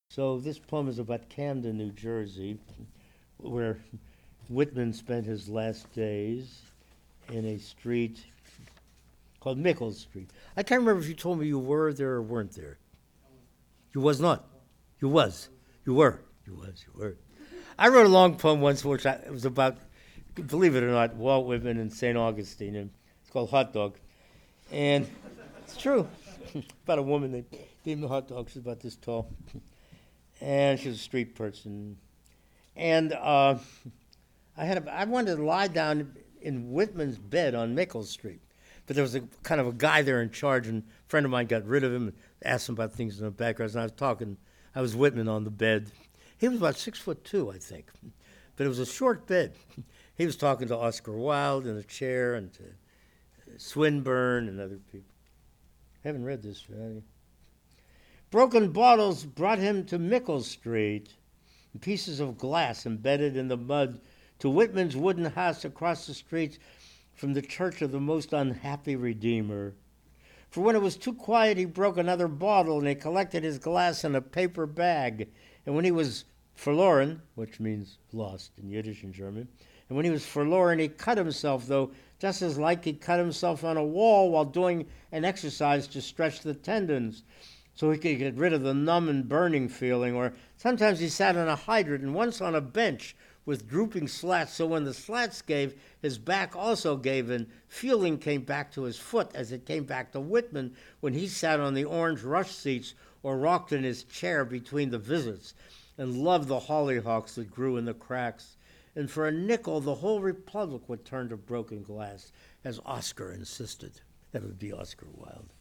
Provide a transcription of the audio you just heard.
So this poem is about Camden, New Jersey, where Whitman spent his last days in a street called Mickles Street. I can't remember if you told me you were there or weren't there. You was not. You was. You were. You was. You were. I wrote a long poem once, it was about, believe it or not, Walt Whitman and St. Augustine, and it's called Hot Dog. And it's true. About a woman named Hot Dog. She's about this tall. And she was a street person. And I wanted to lie down in Whitman's bed on Mickles Street. But there was a kind of a guy there in charge, and a friend of mine got rid of him and asked him about things in the background. And I was Whitman on the bed. He was about 6'2", I think. But it was a short bed. He was talking to Oscar Wilde in a chair and to Swinburne and other people. I haven't read this. Broken bottles brought him to Mickles Street, pieces of glass embedded in the mud, to Whitman's wooden house across the street from the church of the most unhappy Redeemer. For when it was too quiet, he broke another bottle, and he collected his glass in a paper bag. And when he was forlorn, which means lost in Yiddish and German, and when he was forlorn, he cut himself, though, just as like he cut himself on a wall while doing an exercise to stretch the tendons, so he could get rid of the numb and burning feeling. Or sometimes he sat on a hydrant and once on a bench with drooping slats, so when the slats gave, his back also gave, and feeling came back to his foot as it came back to Whitman when he sat on the orange rush seats or rocked in his chair between the visits and loved the hollyhocks that grew in the cracks. And for a nickel, the whole republic would turn to broken glass, as Oscar insisted. That would be Oscar Wilde.